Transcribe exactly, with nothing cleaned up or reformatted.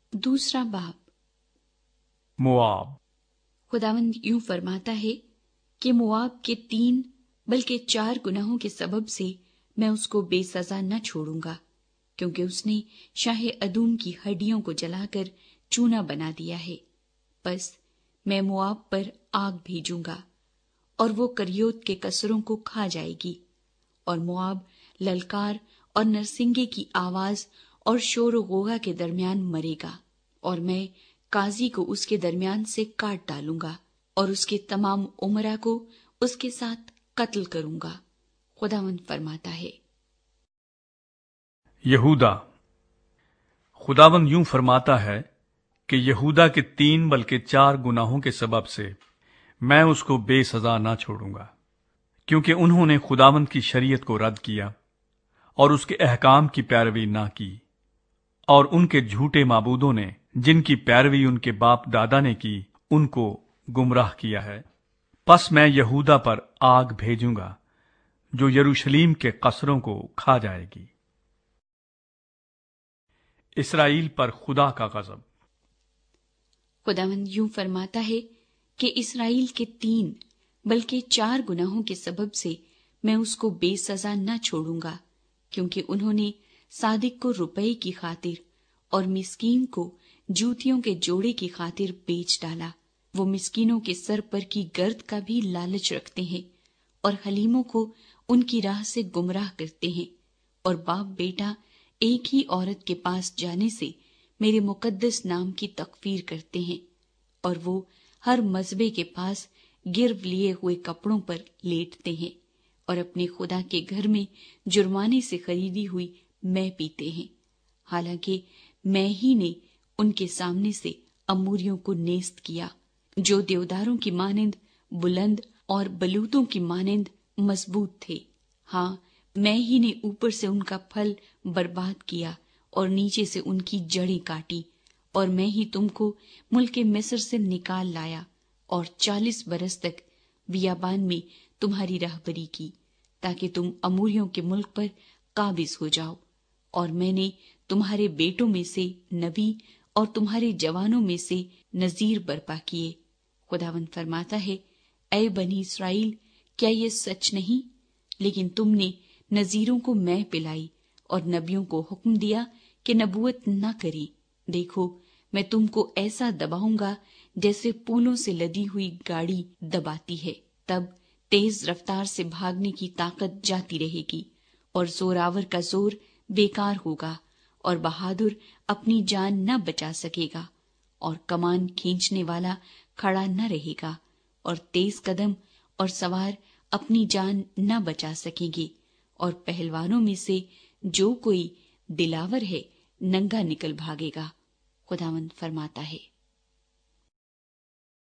दूसरा बाब। मोआब। खुदावंद यूं फरमाता है कि मोआब के तीन बल्कि चार गुनाहों के सबब से मैं उसको बेसजा न छोड़ूंगा, क्योंकि उसने शाहे अदूम की हड्डियों को जलाकर चूना बना दिया है। बस मैं मोआब पर आग भेजूंगा और वो करियोत के कसरों को खा जाएगी, और मोआब ललकार और नरसिंगे की आवाज और शोर गोगा के दरमियान मरेगा, और मैं काजी को उसके दरमियान से काट डालूंगा और उसके तमाम उमरा को उसके साथ कत्ल करूंगा। खुदावंद फरमाता है। यहूदा। खुदावंद यूं फरमाता है कि यहूदा के तीन बल्कि चार गुनाहों के सबब से मैं उसको बेसजा ना छोड़ूंगा, क्योंकि उन्होंने खुदावंद की शरीयत को रद्द किया और उसके अहकाम की पैरवी ना की, और उनके झूठे माबूदों ने जिनकी पैरवी उनके बाप दादा ने की उनको गुमराह किया है। पस मैं यहूदा पर आग भेजूंगा जो यरूशलेम के कसरों को खा जाएगी। इसराइल पर खुदा का गजब। खुदावंद यूं फरमाता है कि इसराइल के तीन बल्कि चार गुनाहों के सबब से मैं उसको बेसजा न छोड़ूंगा, क्योंकि उन्होंने सादिक को रुपए की खातिर और मिस्कीन को जूतियों के जोड़े की खातिर बेच डाला। वो मिस्कीनों के सर पर की गर्द का भी लालच रखते हैं और हलीमों को उनकी राह से गुमराह करते हैं, और बाप बेटा एक ही औरत के पास जाने से मेरे मुकद्दस नाम की तकफीर करते हैं, और वो हर मजबे के पास गिरव लिए हुए कपड़ों पर लेटते हैं और अपने खुदा के घर में जुर्माने से खरीदी हुई मैं पीते हैं। हालांकि मैं ही ने उनके सामने से अमूरियों को नेस्त किया, जो देवदारों की मानिंद बुलंद और बलूतों की मानिंद मजबूत थे। हाँ, मैं ही ने ऊपर से उनका फल बर्बाद किया और नीचे से उनकी जड़ें काटी, और मैं ही तुमको मुल्क मिस्र से निकाल लाया और चालीस बरस तक बियाबान में तुम्हारी राहबरी की, ताकि तुम अमूरियों के मुल्क पर काबिज हो जाओ। और मैंने तुम्हारे बेटों में से नबी और तुम्हारे जवानों में से नजीर बर्पा किए। खुदावंद फरमाता है, ऐ बनी इस्राएल, क्या ये सच नहीं? लेकिन तुमने नजीरों को मैं पिलाई और नबियों को हुक्म दिया कि नबूवत न करी। देखो, मैं तुमको ऐसा दबाऊंगा जैसे पूलों से लदी हुई गाड़ी दबाती है। तब तेज रफ्तार से भागने की ताकत जाती रहेगी और जोरावर का जोर बेकार होगा, और बहादुर अपनी जान न बचा सकेगा, और कमान खींचने वाला खड़ा न रहेगा, और तेज कदम और सवार अपनी जान न बचा सकेंगे, और पहलवानों में से जो कोई दिलावर है नंगा निकल भागेगा। खुदावंद फरमाता है।